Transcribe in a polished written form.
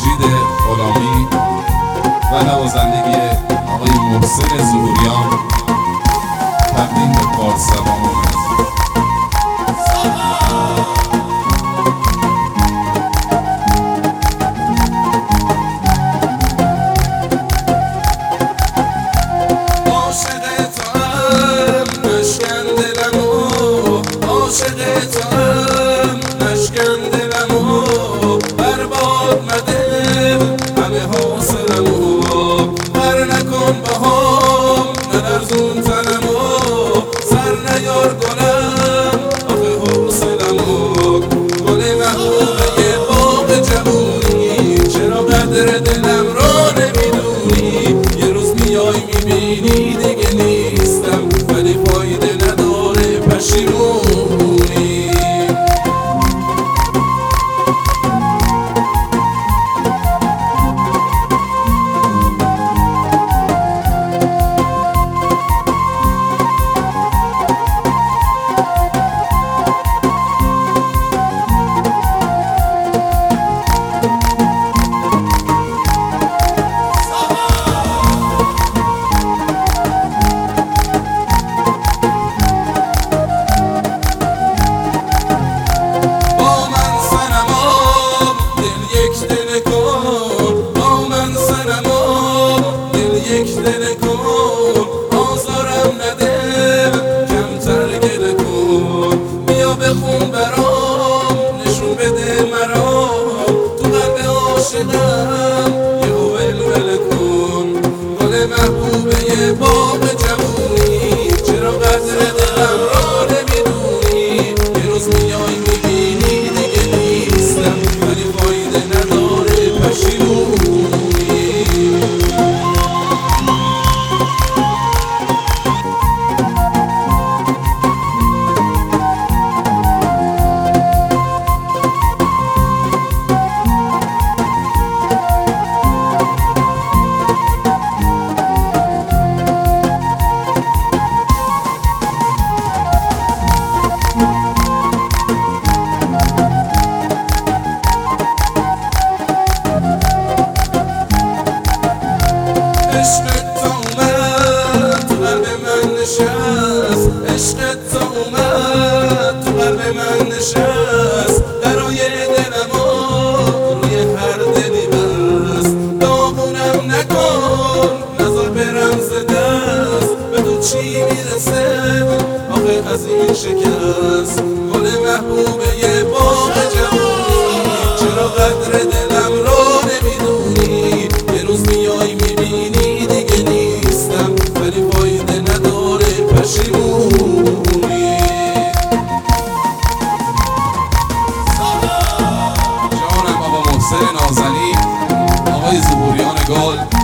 مجید غلامی و نوازندگی آقای محسن ظهوریان تقدیم به پارسلان نلرزون تنمو سر نیار گلم آخه حوصلمو گل محبوبه باغ جوونی چرا قدر دلم را نمیدونی یه روز میای میبینی دیگه نیستم ولی فایده نداره پشیمونی آزارم نده کمتر گله کن بیا بخون برام نشون بده مرا تو قلب عاشقم یه ولوله کن گل محبوبه باغ جوونی چرا قدر دلم را نمیدونی یه روز میای میبینی دیگه نیستم ولی فایده نداره پشیمونی عشقت تا اومد تو قلب من نشست درای دلم روی هر دلی بست داغونم نکن نذار برم ز دست به تو چی میرسه آخه از این شکست گل محبوبه باغ جوونی چرا قدر دلم را نمیدونی یه روز میای میبینی دیگه نیستم ولی فایده نداره پشیمونی جانم آقا محسن نازنین آقای ظهوریان گل